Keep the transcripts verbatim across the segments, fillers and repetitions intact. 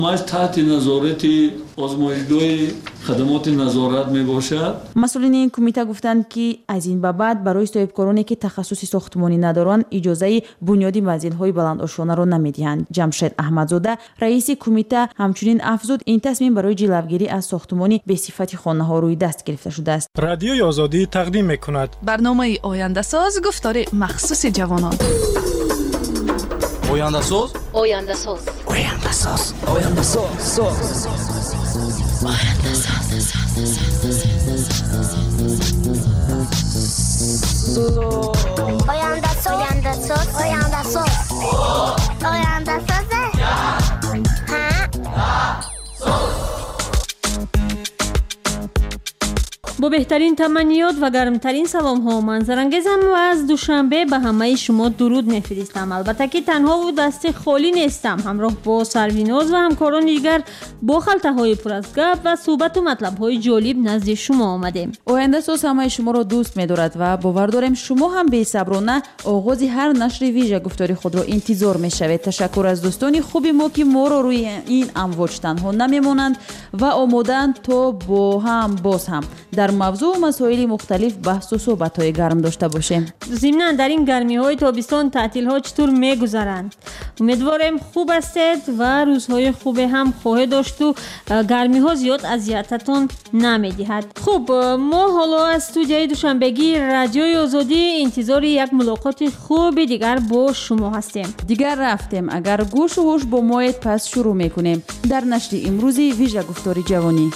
ماش تحت نظارت آزمایشگاه خدمات نظارت می باشد. مسئولین این کمیته گفتند که از این به بعد برای صاحبکارانی که تخصص ساختمانی ندارند اجازه بنیادی منزل‌های بلندآشانه را نمی‌دهند. جمشید احمدزاده رئیس کمیته همچنین افزود این تصمیم برای جلوگیری از ساختمانی به صفت خانه‌ها روی دست گرفته شده است. رادیوی آزادی تقدیم می‌کند برنامه آینده ساز گفتار مخصوص جوانان. آینده ساز آینده ساز آینده ساز آینده ساز آینده ساز آینده ساز آینده ساز آینده ساز آینده ساز با بهترین تمنیات و گرمترین سلام ها منظرانگیزم و از دوشنبه به همه شما درود میفرستم. البته که تنها و دست خالی نیستم، همراه با سرویناز و همکاران دیگر با خلطه های پر از گپ و صحبت و مطلب های جالب نزد شما آمدیم. آینده ساز همه شما را دوست می‌دارد و باور داریم شما هم بی‌صبرانه آغاز هر نشر ویژه گفتاری خود را انتظار می‌شوید. تشکر از دوستان خوب ما که ما را روی این امواج تنها نمی‌مانند و آماده‌اند تا با هم باز هم در موضوع و مسائل مختلف بحث و صحبت‌های گرم داشته باشیم. ضمناً در این گرمی‌های تابستان تعطیل‌ها چطور می‌گذرند؟ امیدواریم خوب هستید و روزهای خوب هم خواهید داشت و گرمی‌ها زیاد اذیتتون نمی‌دهد. خب ما حالا از استودیوی دوشنبگی رادیوی آزادی انتظار یک ملاقات خوب دیگر با شما هستیم. دیگر رفتیم. اگر گوش و هوش با مایت پس شروع می‌کنیم در نشر امروزی ویژه گفتاری جوانی.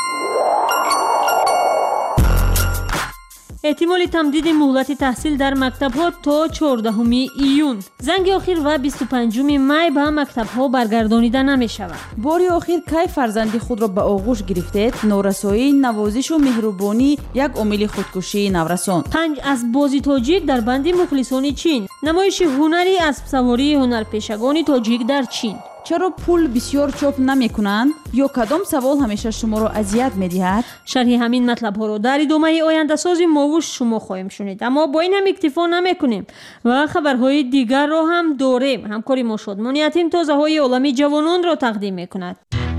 احتمال تمدید مهلت تحصیل در مکتب‌ها تا چهاردهم ایون. زنگ آخر و بیست و پنجم می به مکتب‌ها برگردانیده نمی‌شود. باری آخر کی فرزندی خود را به آغوش گرفتید؟ نورسایی، نوازش و مهربانی یک عامل خودکشی نورسان. پنج از بازی تاجیک در بند مخلصان چین. نمایش هنری اسب سواری هنرپیشگان تاجیک در چین. چرا پول بسیار چاپ نمی کنند؟ یا کدام سوال همیشه شما را اذیت می دهد؟ شرح همین مطلب ها را در ادامه آینده سازی ما و شما خواهیم شنید. اما با این هم اکتفا نمی کنیم و خبرهای دیگر را هم داریم. همکاری ما شادمان یتیم تازه های عالمی جوانان را تقدیم می کند.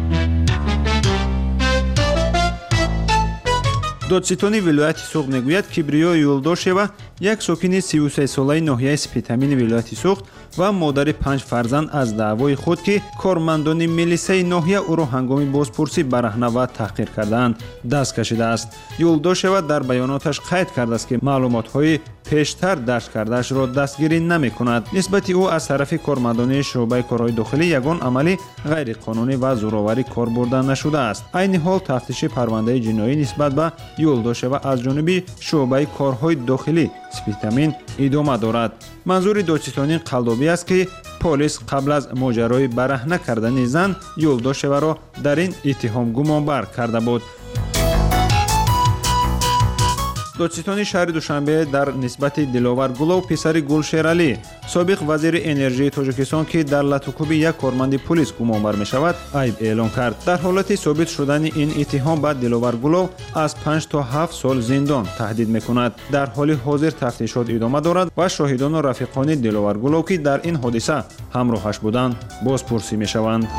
دادستانی ولایت سوخت میگوید کبریو یولداشева یک ساکن سی و سه ساله ناحیه سپیتامین ولایت سوخت و مادر پنج فرزند از دعوای خود که کارمندان میلیسای ناحیه او را هنگام بازپرسی برهنه و تحقیر کردند دست کشیده است. یولداشева در بیاناتش قید کرده است که معلومات‌های پیشتر درج کرده‌اش را دستگیری نمی‌کند. نسبت او از طرف کارمندان شعبه کارهای داخلی یگان عملی غیر قانونی و زورآوری کار برده نشده است. عین حال تفتیش پرونده جنایی نسبت به یولداشева از جانب شعبه کارهای داخلی سپیتامین ادامه دارد. منظور دادستانی قلدوبی است که پلیس قبل از ماجرای برهنه کردن زن یولداشева را در این اتهام گمانبر کرده بود. دادستانی شهر دوشنبه در نسبت دلاور گلو پسر گلشیرعلی سابق وزیر انرژی تاجیکستان که در لطوکوبی یک کارمند پلیس گمانبر می شود عیب اعلام کرد. در حالت ثابت شدن این اتهام به دلاور گلو از پنج تا هفت سال زندان تهدید می کند. در حال حاضر تفتیشات ادامه دارد و شاهدان و رفیقان دلاور گلو که در این حادثه همراهش بودند بازپرسی می شوند.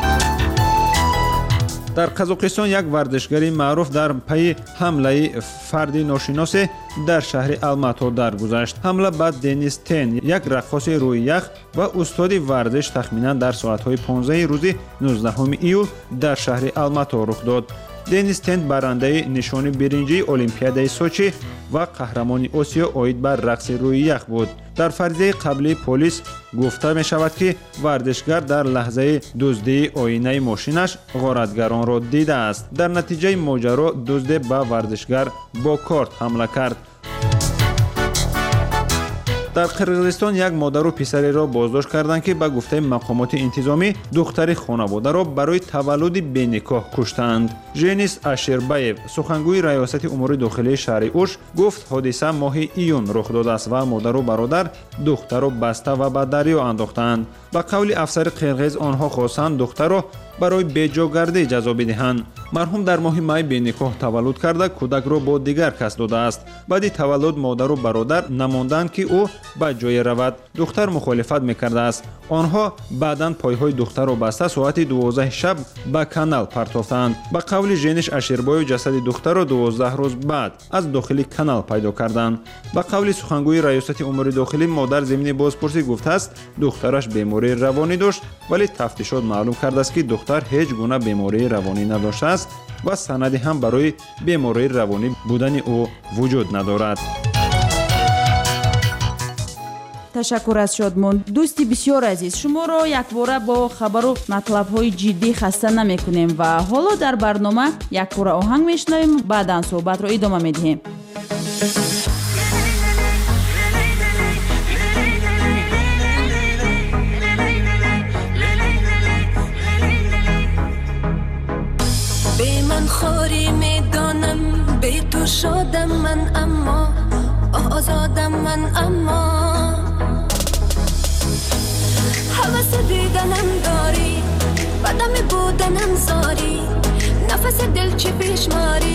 در قزاقستان یک ورزشگری معروف در پی حمله فردی ناشناس در شهر الماتو درگذشت. حمله به دنیس تن یک رقاص روی یخ و استاد ورزش تخمینا در ساعت‌های پانزده روز نوزدهم ایول در شهر الماتو رخ داد. دنیس تن برنده نشان برنجی المپیادای سوچی و قهرمان آسیا اوید بر رقص روی یخ بود. در فرضیه قبلی پلیس گفته می شود که ورزشگر در لحظه دزدی آینه ماشینش غارتگران را دیده است. در نتیجه ماجرا دزد به ورزشگر با کارت حمله کرد. در قرقیزستان یک مادر و پسری را بازداشت کردند که به گفته مقامات انتظامی دختر خانواده را برای تولد بینکاح کشتند. ژنیس اشربایف سخنگوی ریاست امور داخلی شهر اوش گفت حادثه ماه ایون رخ داده است و مادر و برادر دختر را بسته و به دریا انداختند. به قول افسر قرقیز آنها خواستند دختر را барои беҷогардӣ ҷазо бидиҳанд. марҳум дар моҳи май бениқоҳ таваллуд карда кӯдакро бо дигар кас додааст. баъди таваллуд модару бародар намонданд ки ӯ ба ҷое равад. духтар мухолифат мекардааст. онҳо баъдан пойҳои духтарро баста соати дувоздаҳи шаб ба канал партофтанд. ба қавли жениш Аширбоев ҷасади духтарро дувоздаҳ рӯз баъд аз дохили канал пайдо карданд. ба қавли сухангӯи раёсати умури дохилӣ модар зимини бозпурсӣ гуфтааст духтараш бемории равонӣ дошт, вале тафтишот маълум кардааст ки духтар ҳеҷ гуна бемории равонӣ надоштааст ва санаде ҳам барои бемории равонӣ будани ӯ вуҷуд надорад. ташаккур аз Шодмон. дӯсти бисёр азиз, шуморо якбора бо хабару матлабҳои ҷиддӣ хаста намекунем ва ҳоло дар барнома якбора оҳанг мешунавем, баъдан суҳбатро идома медиҳем. به من خوری میدانم به تو شادم من اما آزادم من اما حوث دیدنم داری بدم بودنم زاری نفس دل چی پیش ماری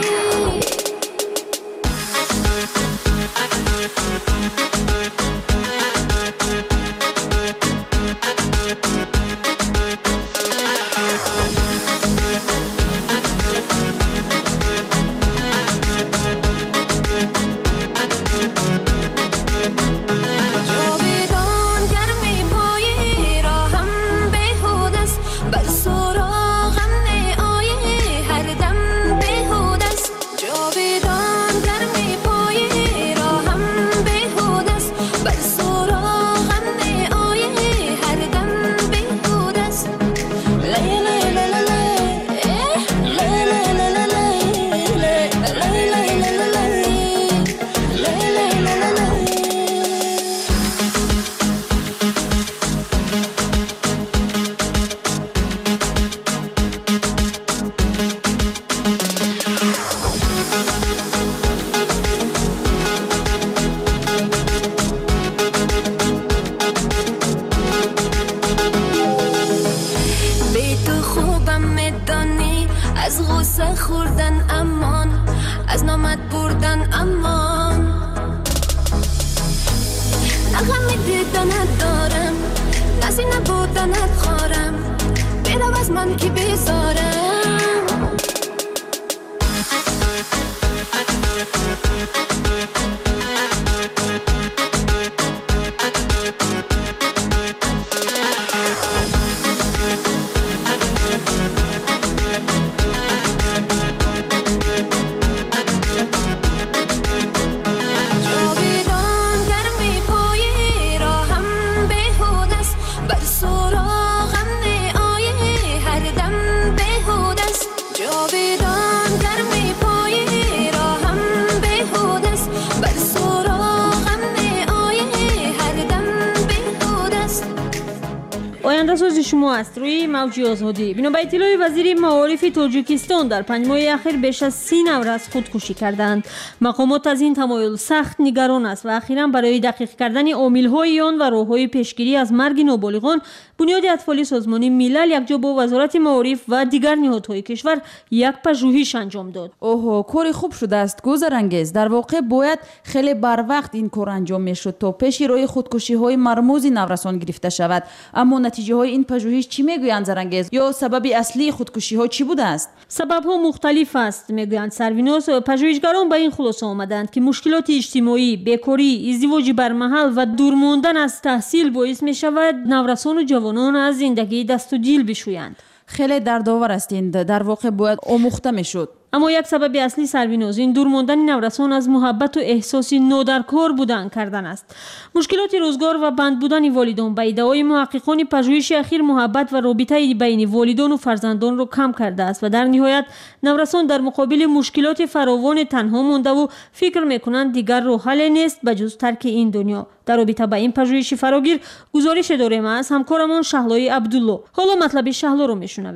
آینده‌ساز شما است روی موج آزادی. بنا به اطلاع وزیر معارف تاجیکستان در پنج ماه اخیر بیش از سی نفر از خودکشی کردند. مقامات از این تمایل سخت نگران است و اخیراً برای دقیق کردن عامل‌های آن و راه‌های پیشگیری از مرگ نابالغان بنیاد اطفال سازمان ملل یکجا با وزارت معارف و دیگر نهادهای کشور یک پژوهش انجام داد. اوه کاری خوب شده است گذرانگیز. در واقع باید خیلی بر وقت این کار انجام میشد تا پیش روی خودکشی‌های مرموز نورسان گرفته شود. اما نتیجه های این پژوهش چی میگویند زرانگیز؟ یا سبب اصلی خودکشی‌ها چی بوده است؟ سبب‌ها مختلف است میگویند سروینوس. پژوهشگران به این خلاصه آمدند که مشکلات اجتماعی، بیکاری، ازدواج برمحل و دور ماندن از تحصیل باعث می‌شود نورسان و جوانان از زندگی دست و دیل بشویند. خیلی دردآور است این. در واقع باید آموخته میشد. اما یک سبب اصلی سروینوز این دور ماندن نورسان از محبت و احساس نادرکار بودن کردن است. مشکلات روزگار و بند بودن والدان به ادعای محققان پژوهش اخیر محبت و رابطه بین والدان و فرزندان را کم کرده است و در نهایت نورسان در مقابل مشکلات فراوان تنها مانده و فکر میکنند دیگر راه حل نیست بجز ترک این دنیا. در رابطه با این پژوهش فراگیر گزارش داریم از همکارمان شهلای عبدالله. حالا مطلب شهلا رو میشنویم.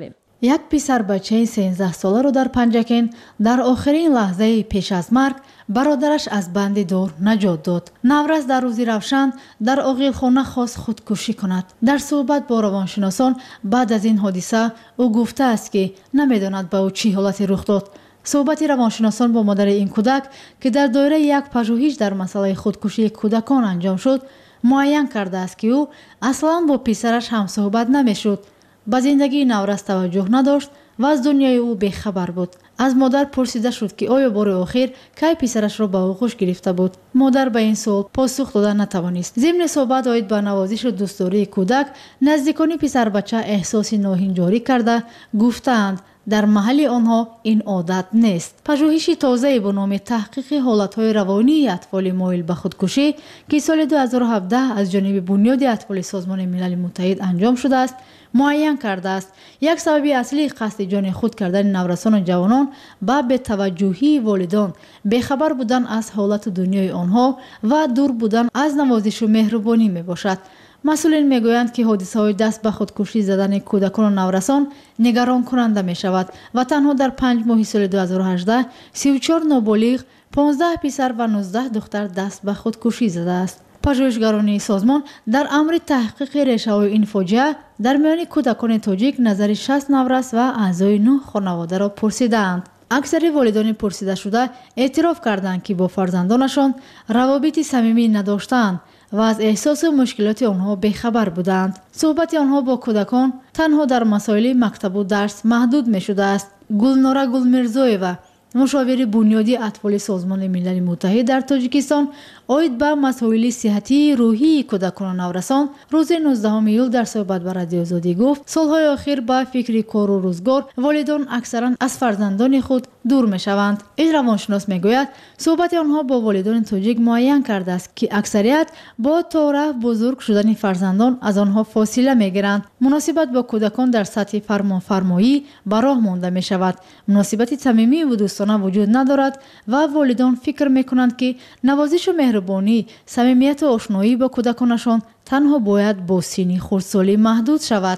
یک پسر بچه سیزده ساله رو در پنجکین در آخرین لحظه پیش از مرگ برادرش از بند دور نجات داد. نورز در روزی روشن در عاقلخانه خواست خودکشی کند. در صحبت با روانشناسان بعد از این حادثه او گفته است که نمیداند به او چی حالتی رخ داد. صحبت روانشناسان با مادر این کودک که در دایره یک پژوهش در مسئله خودکشی کودکان انجام شد معین کرده است که او اصلا با پسرش هم صحبت نمیشد. به زندگی نورز توجه نداشت و از دنیای او بیخبر بود. از مادر پرسیده شد که آیا بار آخر کی پسرش را به آغوش گرفته بود. مادر به این سوال پاسخ دادن نتوانست. ضمن صحبت آید به نوازش دوستداری کودک نزدیکان پسر بچه احساس ناهنجاری کرده گفتند در محل آنها این عادت نیست. پژوهشی تازه با نام تحقیق حالتهای روانی اطفال مایل به خودکشی که سال دو هزار و هفده از جانب بنیاد اطفال سازمان ملل متحد انجام شده است معین کرده است یک سبب اصلی قصد جان خود کردن نورسان و جوانان با بی‌توجهی والدان، بیخبر بودن از حالت دنیای آنها و دور بودن از نوازش و مهربانی می باشد. مسئولین میگویند که حادثه های دست به خودکشی زدن کودکان و نورسان نگران کننده می شود و تنها در پنج ماه سال دو هزار و هجده سی و چهار نابالغ، پانزده پسر و نوزده دختر دست به خودکشی زده است. پژوهشگران سازمان در امر تحقیق ریشه‌های این فاجعه در میان کودکان تاجیک نظر شصت نورس و اعضای نه خانواده را پرسیدند. اکثر والدان پرسیده شده اعتراف کردند که با فرزندانشان روابط صمیمی نداشتند و از احساس و مشکلات آنها بیخبر بودند. صحبت آنها با کودکان تنها در مسائل مکتب و درس محدود می شده است. گلناره گلمیرزویeva مشاور بنیادی اطفال سازمان ملل متحد در تاجیکستان آید به مسائل صحتی روحی کودکان و نورسان روز نوزدهم ایول در صحبت با رادیو آزادی گفت سالهای اخیر با فکر کار و روزگار والدان اکثرا از فرزندان خود دور می شوند. این روانشناس می گوید صحبت آنها با والدان تاجیک معین کرده است که اکثریت با طرح بزرگ شدن فرزندان از آنها فاصله می گیرند. مناسبت با کودکان در سطح فرمان فرمایی به راه مانده می شود. مناسبت صمیمی و دوستانه وجود ندارد و والدان فکر می کنند که نوازش و مهربانی، صمیمیت و آشنایی با کودکانشان تنها باید با سن خردسالی محدود شود.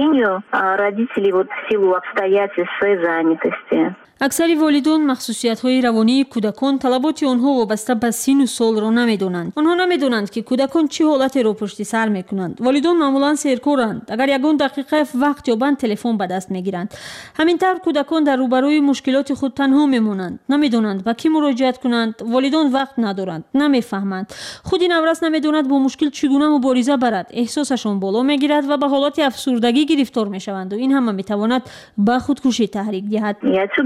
اکثر والدان مخصوصیت‌های روانی کودکان طلبات آنها وابسته به سن و سال را نمی‌دانند. آنها نمی‌دانند که کودکان چه حالتی را پشت سر می‌کنند. والدان معمولاً سرکارند. اگر یگان دقیقه وقت یابند تلفن به دست می‌گیرند. همینطور کودکان در روبروی مشکلات خود تنها می‌مانند. نمی‌دانند به کی مراجعت کنند. والدان وقت ندارند. نمی‌فهمند. خود نورس نمی‌داند با مشکل چگونه مبارزه برد. احساسشان بالا می‌گیرد و به حالت افسردگی گرفتار می‌شوند و این هم می‌تواند به خودکشی تحریک دهد.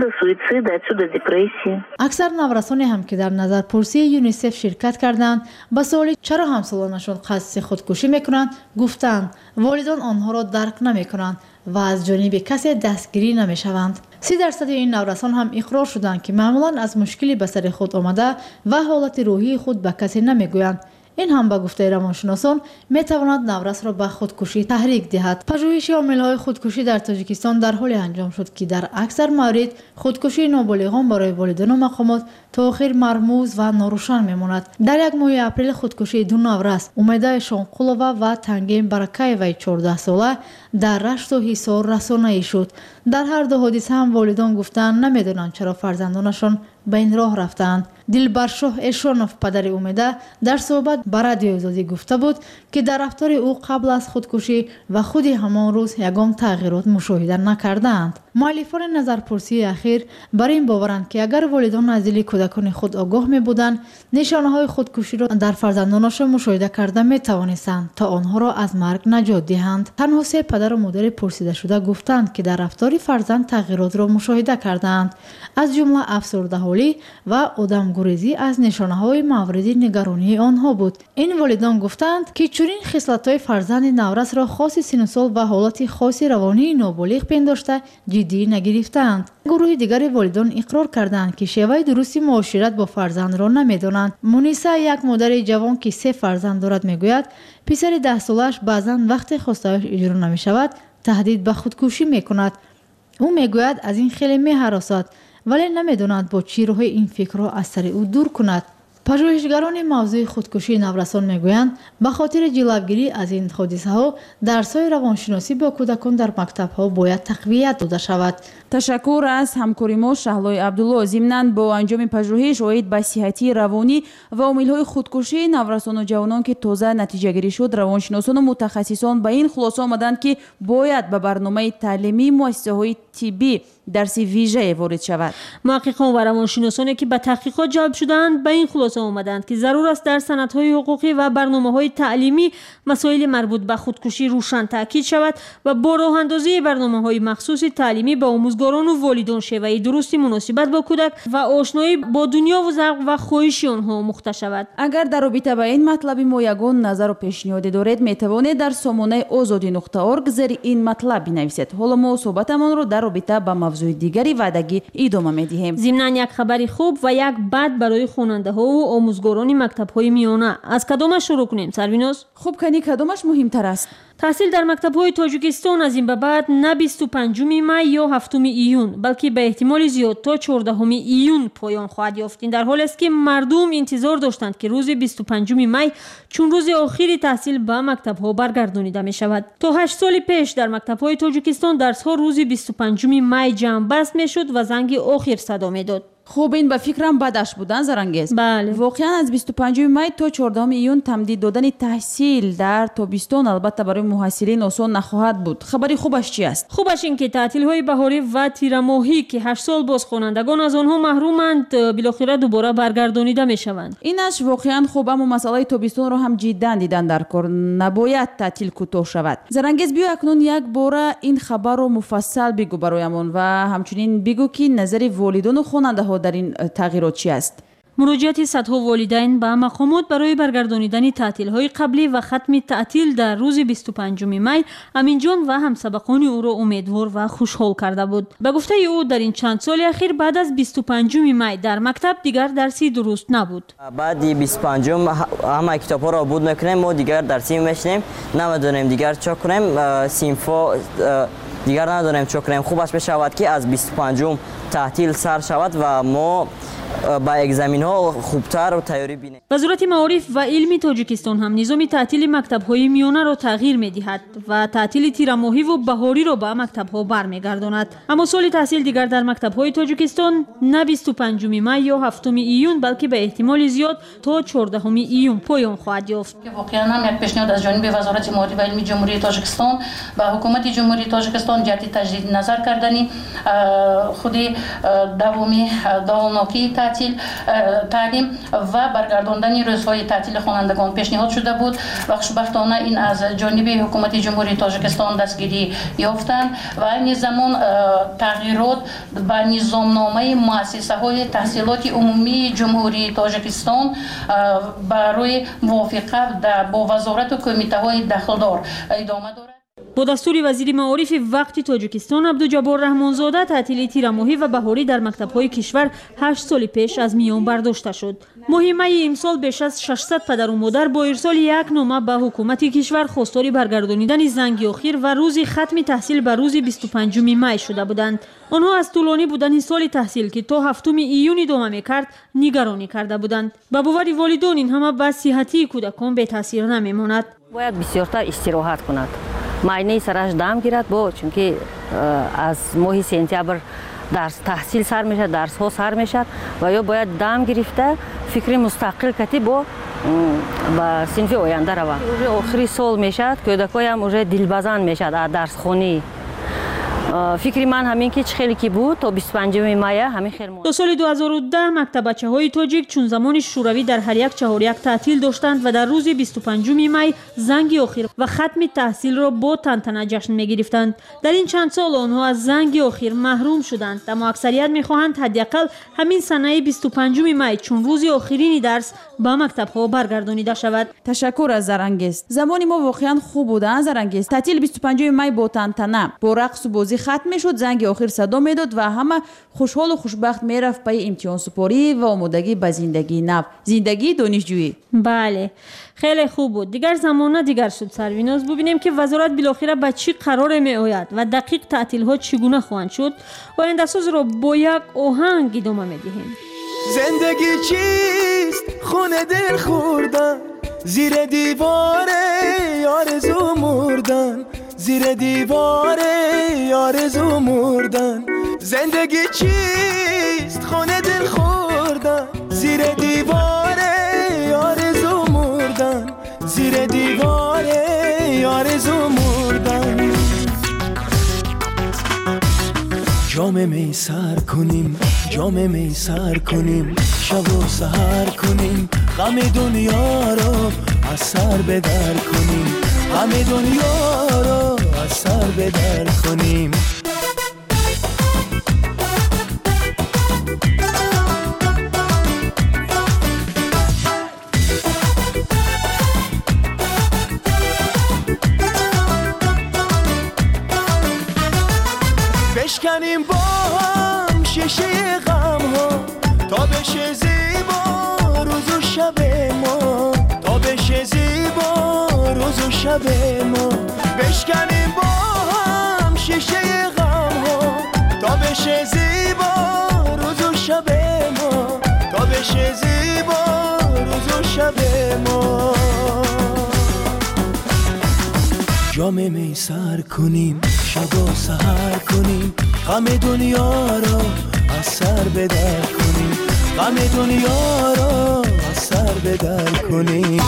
اکثر نورسانی هم که در نظرپرسی یونیسف شرکت کردند به سوال چرا همسالانشان قصد خودکشی میکنند گفتند والدان آنها را درک نمیکنند و از جانب کسی دستگیری نمیشوند. سی درصد این نورسان هم اقرار شدند که معمولا از مشکلی به سر خود آمده و حالت روحی خود به کسی نمیگویند. این هم به گفته روانشناسان می تواند نورس را به خودکشی تحریک دهد. پژوهش عامل‌های خودکشی در تاجیکستان در حال انجام شد که در اکثر موارد خودکشی نابالغان برای والدین و مقامات تا آخر مرموز و ناروشن میماند. در یک ماه اپریل خودکشی دو نورس امیده شانقولова و تنگیم برکایوی چهارده ساله در رشت و حصار رسانه‌ای شد. در هر دو حادثه هم والدان گفتند نمیدونند چرا فرزندانشان به این راه رفتند. دلبرشاه اشونوف پدر امیده در صحبت با رادیو آزادی گفته بود که در رفتار او قبل از خودکشی و خود همان روز یگان تغییرات مشاهده نکردند. مؤلفان نظرپرسی اخیر بر این باورند که اگر والدان از دل کودکان خود آگاه می بودند نشانه‌های خودکشی را در فرزندانشان مشاهده کرده می توانستند تا آنها را از مرگ نجات دهند. تنها سه پدر و مادر پرسیده شده گفتند که در رفتار فرزند تغییرات را مشاهده کردند، از جمله افسردگی و آدمگریزی از نشانه‌های مورد نگرانی آنها بود. این والدان گفتند که چنین خصلت‌های فرزند نورس را خاص سن و سال و حالت خاص روانی نابالغ پنداشته جدی نگرفتند. گروه دیگر والدان اقرار کردند که شیوه درستی معاشرت با فرزند را نمی‌دانند. مونیسا یک مادر جوان که سه فرزند دارد میگوید پسر ده سالش بعضاً وقت خواسته‌اش اجرا نمی‌شود تهدید به خودکشی می‌کند. او میگوید از این خیلی می‌هراسد ولی نمی‌داند با چی راه این فکر را از سر او دور کند. پژوهشگران موضوع خودکشی نورسان میگویند به خاطر جلوگیری از این حادثه ها درس‌های روانشناسی با کودکان در مکتب‌ها باید تقویت داده شود. تشکر از همکاری ما شهلای عبدالله. ضمناً با انجام پژوهش اوید به صحتی روانی و عامل‌های خودکشی نورسان و جوانان که تازه نتیجه گیری شد، روانشناسان و متخصصان به این خلاصه آمدند که باید به برنامه تعلیمی مؤسسه‌های طبی درس ویژه وارد شود. محققان و روانشناسانی که به تحقیقات جلب شدند به این خلاصه آمدند که ضرور است در سندهای حقوقی و برنامه‌های تعلیمی مسائل مربوط به خودکشی روشن تاکید شود و با راه اندازی برنامه‌های مخصوص تعلیمی به آموزگاران و والدین شیوه درستی مناسبت با کودک و آشنایی با دنیا و ذوق و خواهش آنها مختص شود. اگر در رابطه با این مطلب ما یگان نظر و پیشنهاد دارید میتوانید در سامانه آزادی نقطه اورگ زیر این مطلب بنویسید. حالا ما صحبتمان را در رابطه با موضوع دیگری وعدگی ادامه میدهیم. ضمناً یک خبری خوب و یک بد برای خواننده ها و آموزگاران مکتب های میانه. از کدامش شروع کنیم سرویناز؟ خوب کنی کدامش مهمتر است؟ تحصیل در مکتب های تاجیکستان از این به بعد نه بیست و پنجم می یا هفتم ایون بلکه به احتمال زیاد تا چهاردهم ایون پایان خواهد یافت. این در حالی است که مردم انتظار داشتند که روز بیست و پنجم می چون روز آخری تحصیل به مکتب ها برگردانیده می شود. تا هشت سال پیش در مکتب های تاجیکستان درس ها روز بیست و پنجم می جمع بست می شد و زنگ آخر صدا می داد. خوب این به فکرم بدش بودن زرنگیز. بله. واقعا از بیست و پنجم می تا چهاردهم ایون تمدید دادن تحصیل در تابستان البته برای محصلین آسان نخواهد بود. خبری خوبش چی است؟ خوبش این که تعطیل های بهاری و تیر ماهی که هشت سال باز خوانندگان از آنها محرومند بالاخره دوباره برگردانیده می شوند. اینش واقعا خوب، اما مسئله تابستان را هم جدا دیدن در کار. نباید تعطیل کوتاه شود. زرنگیز بیا اکنون یک بار این خبر رو مفصل بگو برایمون و همچنین بگو که نظر والدین و خواننده ها در این تغییرات چی است؟ مراجعت صدها والدین به مقامات برای برگردانیدن تعطیل‌های قبلی و ختم تعطیل در روز بیست و پنجم می امین جان و همسبقان او را امیدوار و خوشحال کرده بود. به گفته او در این چند سال اخیر بعد از بیست و پنجم می در مکتب دیگر درسی درست نبود. بعد بیست و پنجم همه کتاب‌ها را بود می‌کنیم و دیگر درسی می‌شنیم، نمی‌دونیم دیگر چه کنیم، صنفا دیگر نداریم چه کنیم. خوب است بشود که از بیست و پنجم تعطیل سر شود و ما با اگزمین ها خوبتر و تیاری بینیم. وزارت معارف و علم تاجیکستان هم نظام تعطیل مکتب های میانه را تغییر می دهد و تعطیل تیر ماهی و بهاری را به مکتب ها برمیگرداند. اما سال تحصیل دیگر در مکتب های تاجیکستان نه بیست و پنجم می یا هفتم ایون بلکه به احتمال زیاد تا چهاردهم ایون پایان خواهد یافت. واقعا هم یک پیشنهاد از جانب وزارت معارف و علم جمهوری تاجیکستان و حکومت جمهوری تاجیکستان جهت تجدید نظر کردن خود دوامی داومناکی تعطیل تعلیم و برگرداندن روزهای تعطیل خوانندگان پیشنهاد شده بود و خوشبختانه این از جانب حکومت جمهوری تاجیکستان دستگیری یافتند و این زمان تغییرات به نظامنامه مؤسسه های تحصیلات عمومی جمهوری تاجیکستان برای موافقت با وزارت و کمیته های دخلدار ادامه دارد. با دستور وزیر معارف وقت تاجیکستان عبدالجبار رحمانزاده تعطیل تیر ماهی و بهاری در مکتب‌های کشور هشت سال پیش از میان برداشته شد. ماه می امسال بیش از ششصد پدر و مادر با ارسال یک نامه به حکومت کشور خواستار برگردانیدن زنگ آخر و روز ختم تحصیل به روز بیست و پنجم می شده بودند. آنها از طولانی بودن سال تحصیل که تا هفتم ایون ادامه می‌کرد نگرانی کرده بودند. به باور والدین این همه به صحتی کودکان به تاثیر نمی‌ماند. باید بسیارتر استراحت کند. معاینه سرش دم گیرد با چون که از ماه سپتامبر درس تحصیل سر میشه، درس ها سر میشه و یا باید دم گرفته فکر مستقل کتی با با صنف آینده رو. آخری سال میشه کودکای هم уже دلبزن میشه در درس خونی. فکری من همین که خیلی کی بود تا بیست و پنجم می همین خیر بود. تا سال دو هزار و ده مکتب بچه‌های تاجیک چون زمان شوروی در هر یک چهار یک تعطیل داشتند و در روز بیست و پنجم می زنگ آخر و ختم تحصیل را با تنتنه جشن می‌گرفتند. در این چند سال آنها از زنگ آخر محروم شدند، اما اکثریت می‌خواهند حداقل همین سنه بیست و پنجم می چون روز آخرین درس با مکتب‌ها برگردانیده شود. تشکر از زرنگیز. زمانی ما واقعا خوب بود زرنگیز. تعطیل بیست و پنجم می با تنتنه با رقص و بازی ختم میشد، زنگ آخر صدا میداد و همه خوشحال و خوشبخت میرفت پای امتحان سپاری و آمادگی به زندگی نو، زندگی دانشجویی. بله خیلی خوب بود. دیگر زمانه دیگر شد سرویناز. ببینیم که وزارت بالاخره به چی قرار می آید و دقیق تعطیل ها چگونه خواهند شد. آینده ساز را با یک آهنگ ادامه میدهیم. زندگی چیست خونه دل خوردن زیر دیوار آرزو مردن زیر دیوار آرزو مردن زندگی چیست خونه دل خوردن زیر دیوار آرزو مردن زیر دیوار آرزو مردن جام می سر کنیم جام می سر کنیم شب و سحر کنیم غم دنیا رو از سر به در کنیم غم دنیا رو از سر به در کنیم بشکنیم با هم شیشه غم ها تا بشه زیبا روز و شب ما تا بشه زیبا روز و شب ما بشکنیم با هم شیشه غم ها تا بشه زیبا روز و شب ما تا بشه زیبا روز و شب ما جام می سر کنیم شب و سحر کنیم غم دنیا رو از سر به در کنیم غم دنیا رو از سر به در کنیم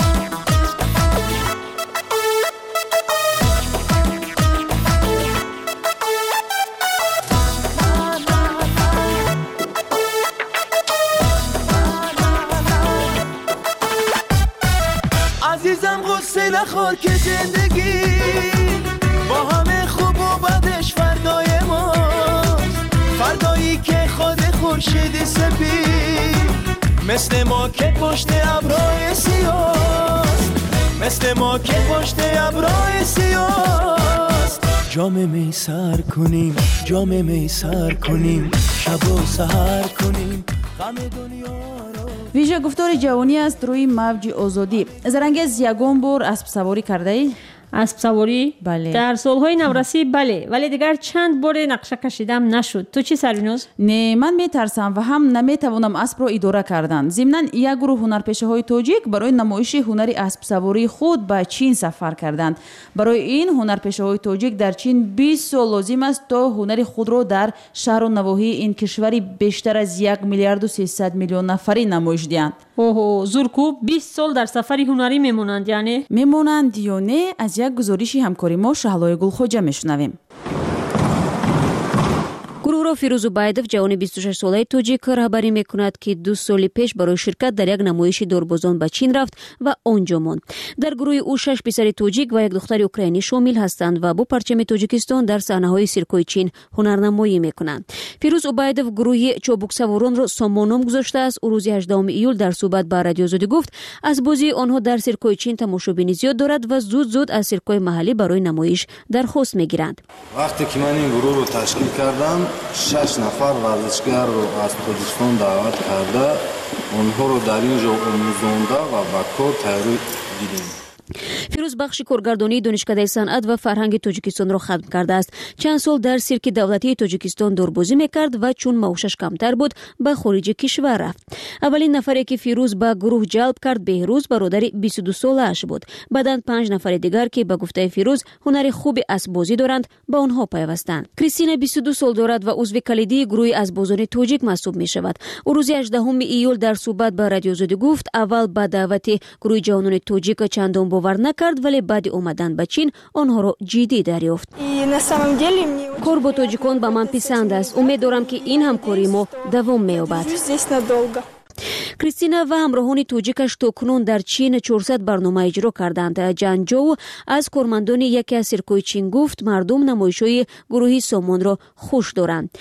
عزیزم غصه نخور که زندگی با همه خوب و بدش فردای ماست فردایی که خود خورشید سپید مثل ما که پشت ابرهای سیاست مثل ما که پشت ابرهای سیاست جام می سر کنیم جام می سر کنیم شب و سحر کنیم غم دنیا رو ویژه گفتار جوانی است روی موج آزادی. زرنگز یگان بار اسب سواری کرده ای؟ اسب سواری؟ بله. در سالهای نورسی بله، ولی دیگر چند بار نقشه کشیدم نشد. تو چی سرینوز؟ نه، من میترسم و هم نمیتوانم اسب را اداره کردن. ضمناً یک گروه هنرپیشه های تاجیک برای نمایش هنری اسب سواری خود به چین سفر کردند. برای این هنرپیشه های تاجیک در چین بیست سال لازم است تا هنر خود را در شهر و نواحی این کشوری بیشتر از یک میلیارد و سیصد میلیون نفری نمایش دهند. اوه زورکو بیست سال در سفری هنری میمونند یعنی؟ میمونند یا نه؟ از یک گزارشی همکاری ما شهلای گلخوجه میشنویم. گروه فیروز عبیدов جوان بیست و شش ساله تاجیک رهبری میکند که دو سال پیش برای شرکت در یک نمایش دوربازان به چین رفت و آنجا ماند. در گروه او شش پسر تاجیک و یک دختر اوکراینی شامل هستند و با پرچم تاجیکستان در صحنه‌های سیرک‌های چین هنرنمایی میکنند. فیروز عبیدов گروه چابک سواران را سامانام گذاشته است. او روز هجدهم ایول در صحبت با رادیو آزادی گفت از بازی آنها در سیرک‌های چین تماشابینی زیاد دارد و زود زود از سیرک‌های محلی برای نمایش درخواست میگیرند. وقتی که من این گروه رو تشکیل کردم شش نفر ورزشگر رو از تاجیکستان دعوت کرده اونها رو در اینجا آموزانده و با کار تیاری دیدیم. فیروز بخش کارگردانی دانشکده صنعت و فرهنگ تاجیکستان را ختم کرده است. چند سال در سیرک دولتی تاجیکستان دوربازی میکرد و چون معاشش کمتر بود به خارج کشور رفت. اولین نفری که فیروز به گروه جلب کرد بهروز برادر بیست و دو ساله‌اش بود. بعداً پنج نفر دیگر که به گفته فیروز هنر خوب اسب بازی دارند به آنها پیوستند. کریستینا بیست و دو سال دارد و عضو کلیدی گروه اسبازان تاجیک محسوب میشود. او روز هجدهم ایول در صحبت با رادیو آزادی گفت اول با دعوت گروه جوانان تاجیک چندان باور نکرد ولی بعد اومدن به چین آنها را جدی دریافت. کار با تاجیکان به من پسند است. امیدوارم که این همکاری ما دوام می‌یابد. کریستینا و همراهان تاجیکش تاکنون در چین چهارصد برنامه اجرا کردند. جانجو از کارمندان یکی از سیرک‌های چین گفت مردم نمایش‌های گروهی سامان را خوش دارند.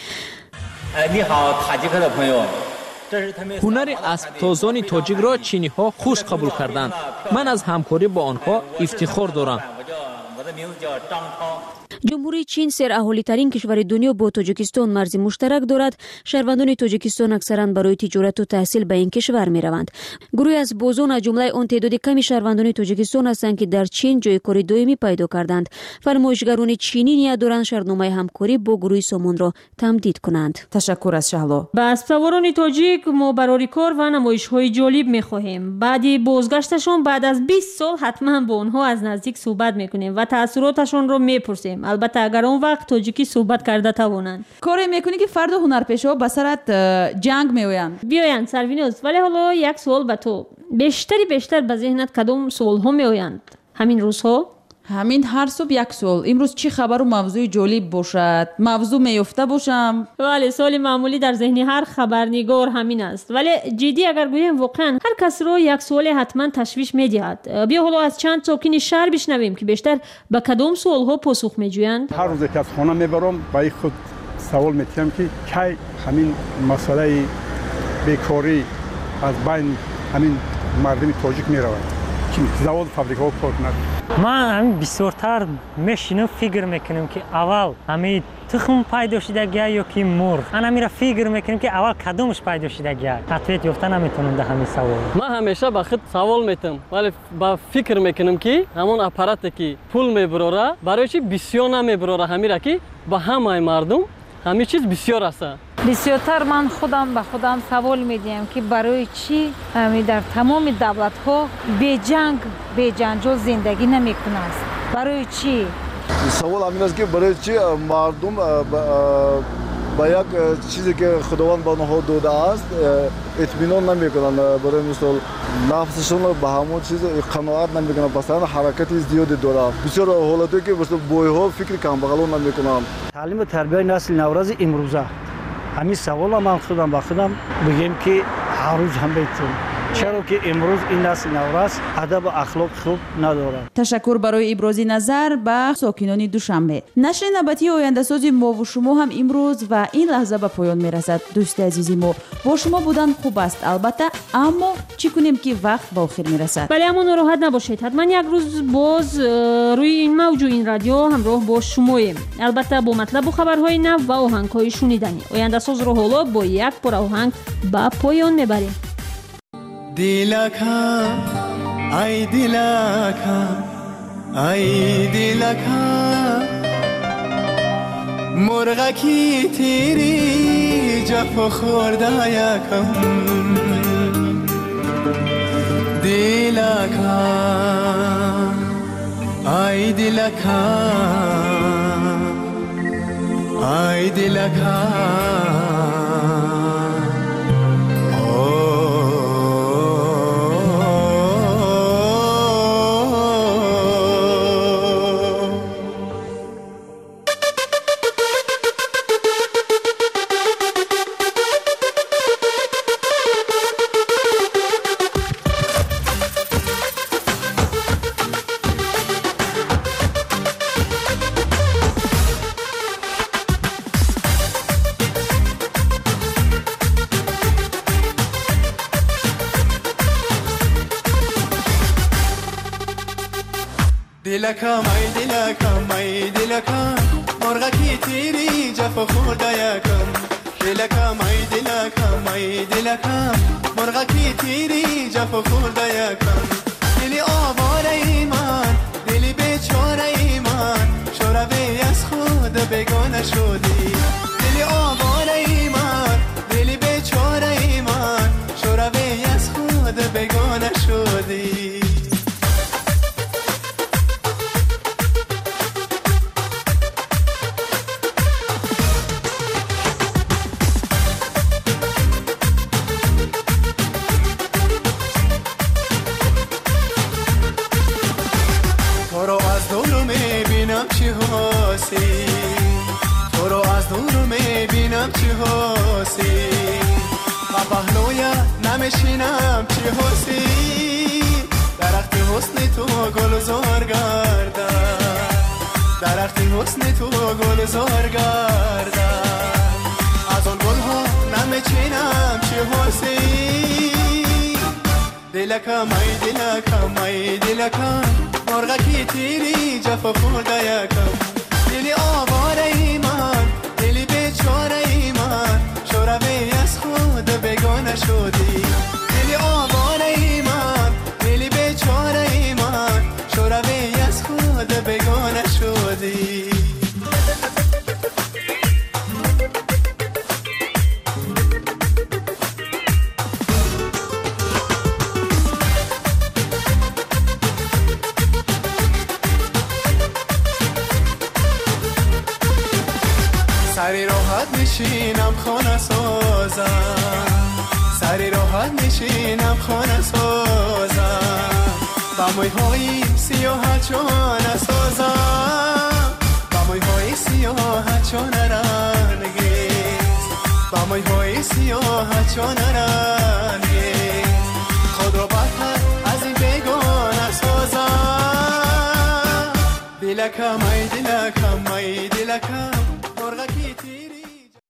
هنر اسب تازان تاجیک را چینی ها خوش قبول کردند. من از همکاری با آنها افتخار دارم. ҷумҳурии чин сераҳолитарин кишвари дунё бо тоҷикистон марзи муштарак дорад. шаҳрвандони тоҷикистон аксаран барои тиҷорату таҳсил ба ин кишвар мераванд. гурӯҳи аз бозон аз ҷумлаи он теъдоди ками шаҳрвандони тоҷикистон ҳастанд ки дар чин ҷойи кори доимӣ пайдо карданд. фармоишгарони чинӣ ният доранд шартномаи ҳамкорӣ бо гурӯҳи Сомонро тамдид кунанд. ташаккур аз Шаҳло. ба аспсаворони тоҷик мо барори кор ва намоишҳои ҷолиб мехоҳем. баъди бозгашташон баъд аз бист сол ҳатман бо онҳо аз наздик суҳбат мекунем ва таассуроташонро мепурсем. албатта агар он вақт тоҷикӣ суҳбат карда тавонанд. коре мекунӣ ки фарду ҳунарпешҳо ба сарат ҷанг меоянд. биёянд Сарвиноз, вале ҳоло як суол ба ту. бештари бештар ба зеҳнат кадом суолҳо меоянд ҳамин рӯзҳо? ҳамин ҳар субҳ як суол. имрӯз чӣ хабару мавзӯи ҷолиб бошад? мавзӯъ меёфта бошам? вале суоли маъмулӣ дар зеҳни ҳар хабарнигор ҳамин аст. вале ҷиддӣ агар гӯем, воқеан ҳар касро як суоле ҳатман ташвиш медиҳад. биё ҳоло аз чанд сокини шаҳр бишнавем ки бештар ба кадом суолҳо посух меҷӯянд. ҳар рӯзе ки аз хона мебарам ба ин худ савол метиҳам ки кай ҳамин масъалаи бекорӣ аз байни ҳамин мардими тоҷик меравад, ки завод фабрикаҳо кор кунад. ман ҳамин бисёртар мешинам, фикр мекунам ки аввал ҳамин тухм пайдо шудагия ё ки мурғ. ан ҳамира фикр мекунам ки аввал кадомаш пайдо шудагия. ответ ёфта наметавонам дар ҳамин савол. ман ҳамеша ба худ савол метам, вале ба фикр мекунам ки ҳамон аппарате ки пул мебарора барои чи бисёр намебарора ҳамира ки ба ҳамаи мардум ҳамин чиз бисёр аст. бисёртар ман худам ба худам савол медиҳам ки барои чӣ дар тамоми давлатҳо беҷанг беҷанҷол зиндагӣ намекунанд? барои чӣ? савол ҳамин аст ки барои чӣ мардум ба як чизе ки худованд ба онҳо додааст итминон намекунанд. барои мисол нафсашон ба ҳамон чиз қаноат намекунанд, пасан ҳаракати зиёде дорад. бисёр ҳолате ки бойҳо фикри камбағалон намекунанд. таълиму тарбияи насли наврази имрӯза ҳамин савола ман худам ба худам бигем ки ҳар рӯз ҳам метавонам. чаро ки имрӯз ин насли навраз адабу ахлоқи хуб надорад. ташаккур барои ибрози назар ба сокинони Душанбе. нашри навбатии ояндасози мову шумо ҳам имрӯз ва ин лаҳза ба поён мерасад. дӯсти азизи мо, бо шумо будан хуб аст албатта, аммо чӣ кунем ки вақт ба охир мерасад. бале аммо нороҳат набошед, ҳатман як рӯз боз рӯи ин мавҷу ин радио ҳамроҳ бо шумоем, албатта бо матлабу хабарҳои нав ва оҳангҳои шуниданӣ. ояндасозро ҳоло бо як пора оҳанг ба поён мебарем. Dilaka, ay dilaka, ay dilaka, مرغکی تیری جفا خورده یکم دیلکا ای دیلکا ای دیلکا دلکم ای دلکم ای دلکم مرغکی تیری جفا خورده یکم دلکم ای دلکم ای دلکم مرغکی تیری جفا خورده یکم دلی آواره ای من دلی بیچاره ای من شوروی از خود بگانه شدی دلی آواره ای من دلی بیچاره ای من شوروی از خود بگانه شدی تو رو از دور میبینم چی حاسی و پهلویا نمیشینم چی حاسی درخت حسن تو گلزار گردن درخت حسن تو گلزار گردن از اون گلها نمیچینم چی حاسی دلکم ای دلکم ای دلکم مرغکی تیری جفا خورده یکم دلی آواره ای من دلی بیچاره ای من شوروی از خود بگانه شدی دلی آواره ای من دلی بیچاره ای من شوروی از خود بگانه شدی سری راحت میشینم خانه سازم سری راحت میشینم خانه سازم با موی های سیاه چانه سازم با موی های سیاه چانه رنگیز با موی های سیاه چانه رنگیز خود رو بدتر از این بیگانه سازم دلکم ای دلکم ای دلکم